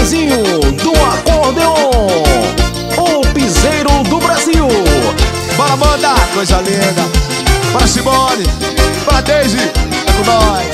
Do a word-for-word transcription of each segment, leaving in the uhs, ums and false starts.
Renanzinho do acordeon, o piseiro do Brasil. Bora, banda, coisa linda. Para Simone, para Daisy, é com nós.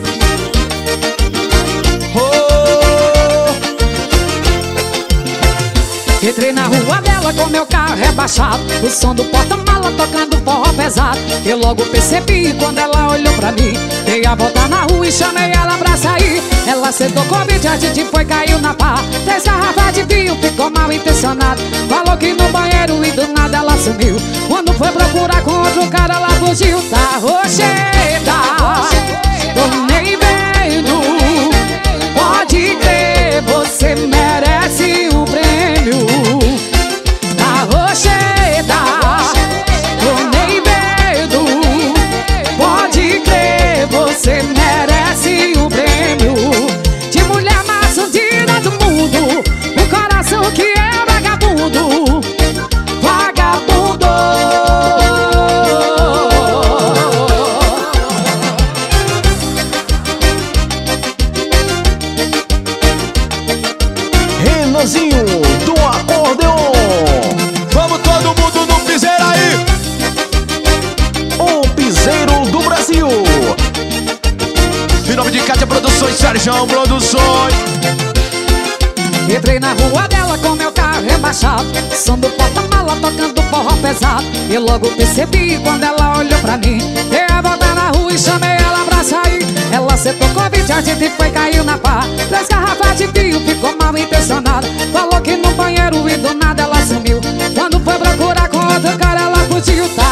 Entrei na rua dela com meu carro rebaixado, o som do porta-mala tocando forró pesado. Eu logo percebi quando ela olhou pra mim. Dei a volta na rua e chamei ela pra sair. Ela sentou comigo, a gente foi, caiu na pá. Três garrafas de vinho, ficou mal intencionado. Falou que no banheiro e do nada ela sumiu. Quando foi procurar com outro cara, ela fugiu. Tá rocheda, tô nem vendo. Pode crer, você merece o prêmio. Tá rocheda, tô nem vendo. Pode crer, você merece o prêmio. De mulher mais bandida do mundo, o coração que é vagabundo. Vagabundo. Renanzinho do acordeon, Vamos todo mundo no piseiro aí. o piseiro do Brasil. Em nome de Cátia Produções, Sérgio Produções. Entrei na rua dela com meu carro rebaixado, som do porta-mala tocando forró pesado. Eu logo percebi quando ela olhou pra mim. Dei a volta na rua e chamei ela pra sair. Ela sentou convite, a gente foi, caiu na pá. Três garrafas de vinho, ficou mal intencionada. Falou que no banheiro e do nada ela sumiu. Quando foi procurar com outro cara, ela fugiu. Tá